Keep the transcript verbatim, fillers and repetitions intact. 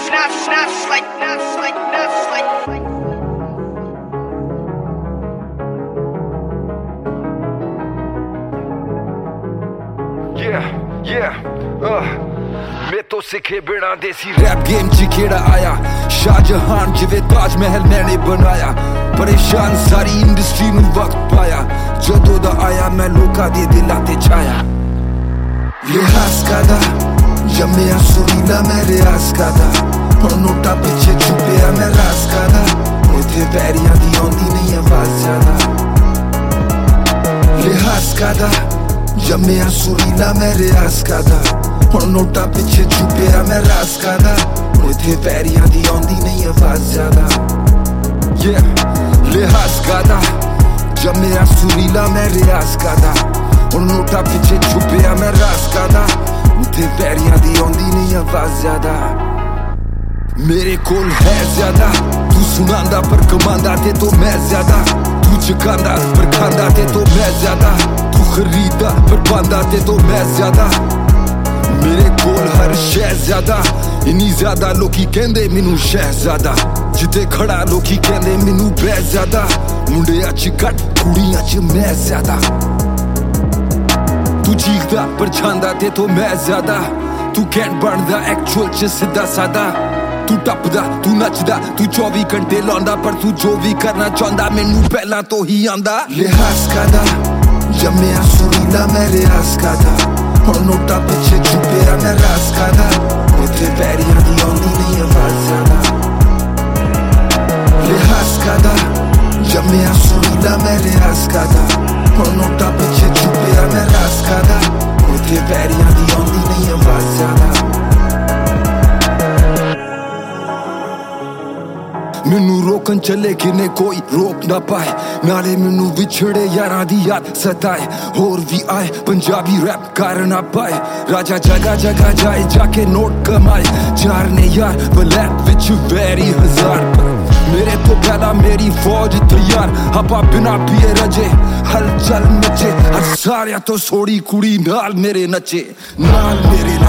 snaps, snaps like, snaps like, snaps like. Yeah, yeah, uh, मैं तो सीखे बिना देसी रैप गेम च केड़ा आया शाहजहान जिवे ताजमहल मैंने बनाया परेशान सारी इंडस्ट्री नू वक्त पाया जदों दा आया मैं लोकां दे दिलां ते छाया लिहाज कादा जम्मिया सुरीला मैं रियाज कादा हुण नोटा पिछे छुपिया मैं राज कादा इत्थे पैरियां दी आउंदी नहीं आवाज ज्यादा लिहाज कादा जम्मिया सुरीला मैं रियाज कादा हुण नोटा पिछे छुपिया मैं राज कादा इत्थे पैरियां दी आउंदी नहीं आवाज ज्यादा yeah लिहाज कादा जम्मिया सुरीला मैं रियाज कादा हुण नोटा पिछे छुपिया मैं राज कादा इत्थे पैरियां दी आउंदी नहीं आवाज ज्यादा मेरे कोल है ज्यादा तू सुनांदा पर कमांदा ते तो मैं ज्यादा तू चकांदा पर खांदा ते तो मैं ज्यादा तू खरीदा पर पांदा ते तो मैं ज्यादा मेरे कोल हर शै ज्यादा इन्नी ज्यादा लोकी कहंदे मैनू शहजादा जिते खड़ा लोकी कहंदे मैनू बै ज्यादा मुंडियां च घट कुड़ियां च मैं ज्यादा तू चीखदा पर छांदा ते तो मैं ज्यादा तू कैंट बनदा एक्चुअल च सीधा सादा तू टपदा तू नचदा तू चौबी घंटे लांदा पर तू जो भी करना चाहंदा मैनू पहला तो ही आंदा लिहाज कादा जम्मिया सुरीला मैं रियाज कादा हुण नोटा पिछे छुपिया मैं राज कादा इत्थे पैरियां दी आउंदी नहीं आवाज ज्यादा लिहाज कादा जम्मिया सुरीला मैं रियाज कादा हुण नोटा पिछे छुपिया मैं राज कादा इत्थे पैरियां दी आउंदी नहीं आवाज ज्यादा मैनू रोकन चले किने कोई रोक ना पाए नाले मैनू विछड़े यारां दी याद सताए होर भी आए पंजाबी रैप कर ना पाए राजा जगह जगह जाए जाके नोट कमाए चार ने यार ब्लैक विच वैरी हजार मेरे तो पहला मेरी फौज तैयार आपा बिना पिए रजे हल चल मचे हर सारिया तो सोड़ी कुड़ी नाल मेरे नचे नाल मेरे